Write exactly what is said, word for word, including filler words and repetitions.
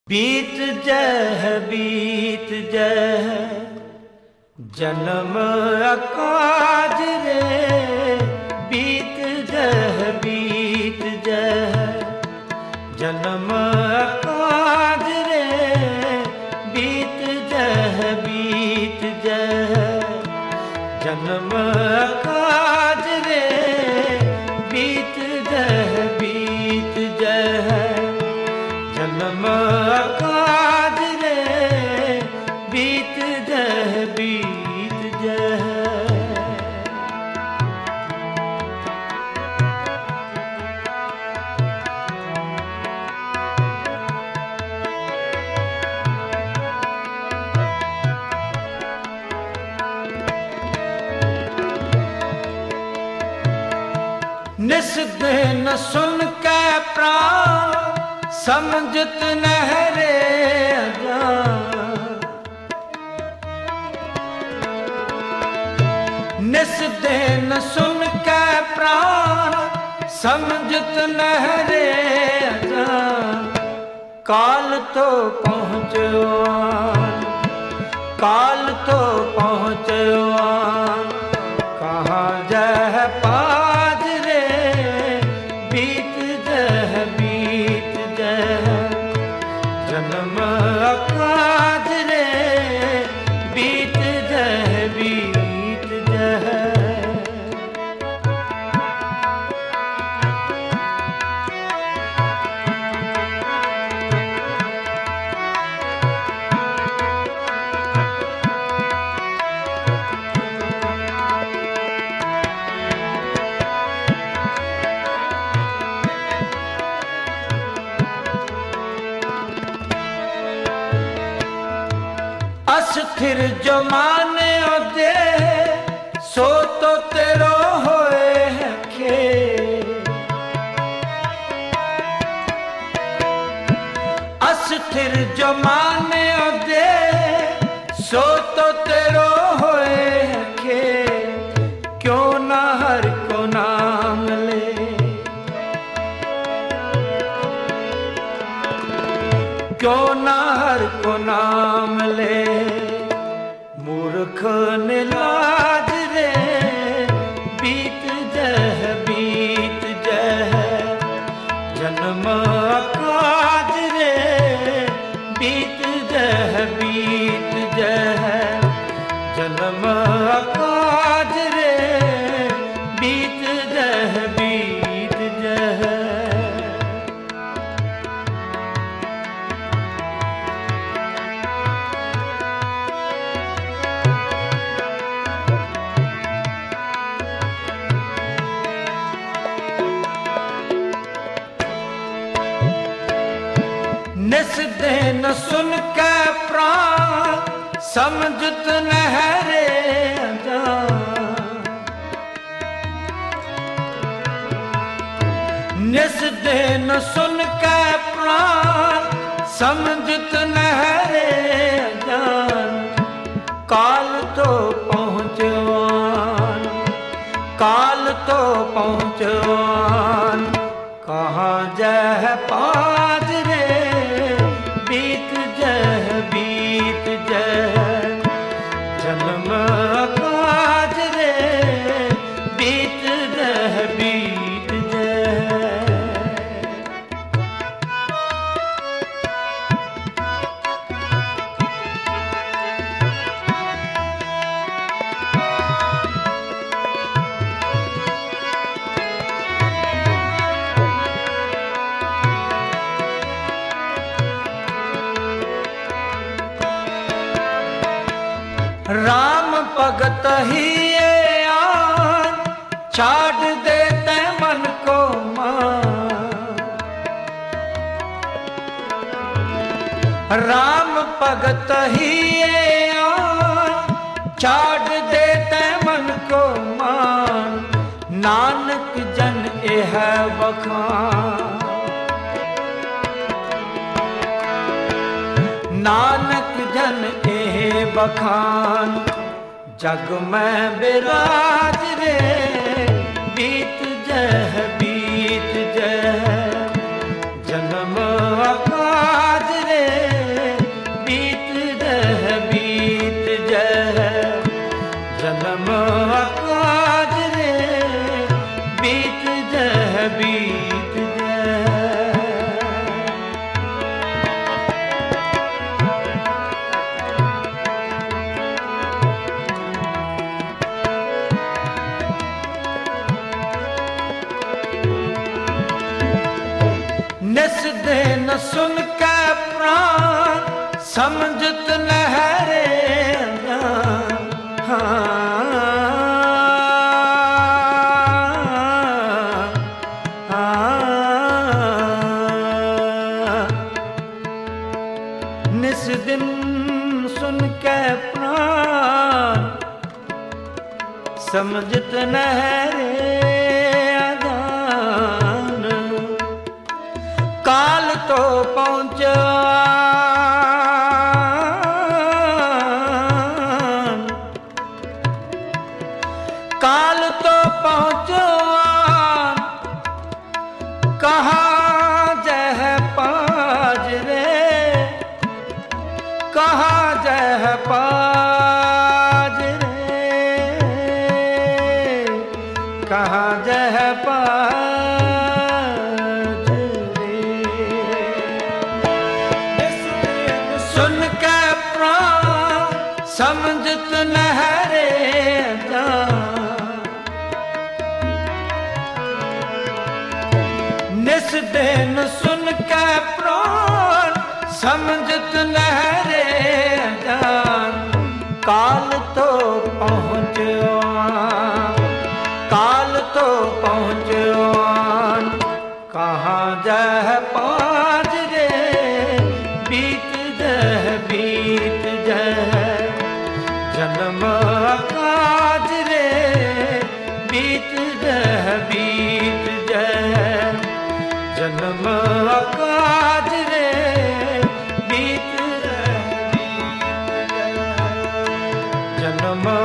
बीत जह बीत जह जन्म अकाज रे, बीत जह बीत जह जन्म अकाज रे, बीत जह बीत जह जन्म अकाज रे, बीत जह बीत जह जन्म अकाज रे, बीत जह बीत जह। निस दिन सुन के प्राण समझत नहरे अजान, निस दिन सुन के प्राण समझत नहरे अजान, काल तो पहुँचो आन, काल तो पहुँचो आन, कहाँ जह पाज रे, बीत जह बीत जह जन्म अकाज रे, बीत जह बीत जह। अस्थिर जो माने दे, सो तो तेरो होए है खेल, अस्थिर जो माने दे, सो तो तेरो होए है खेल, क्यों ना हर को नाम ले, क्यों ना हर को नाम ले, मूर्ख निलाज रे, बीत जह बीत जह जन्म अकाज रे, बीत जह बीत जह जन्म अकाज रे, बीत जह बीत जह। निस दिन सुन के प्राण समझत नहरे अजान, निस दिन सुन के प्राण समझत नहरे अजान, काल तो पहुँचो आन, काल तो पहुँचो आन, कहाँ जह पाज रे, बीत जह बीत जह जन्म अकाज रे, बीत जह बीत जह। राम भगत ही आन, छाड़ देते मन को मान, राम भगत ही आन, छाड़ देते मन को मान, नानक जन एह बखान, नानक जन एह बखान, जग में बिराज रे, बीत जह बीत जह जन्म अकाज रे, प्राण समझत नहरे निस दिन सुन के प्राण समझत नहरे अदान काल तो पहुँचा काल तो पहुँचो कहाँ जह पाज रे कहाँ जह पाज रे कहाँ जह पाज रे सुन के प्राण समझत नहरे निस दिन सुन के प्राण समझत नहरे जान काल तो पहुँचो काल तो पहुँचो कहाँ जह पाज रे बीत जह बीत जह जन्म काज रे बीत जह बीत जह जन्म काज रे बीत जह जन्म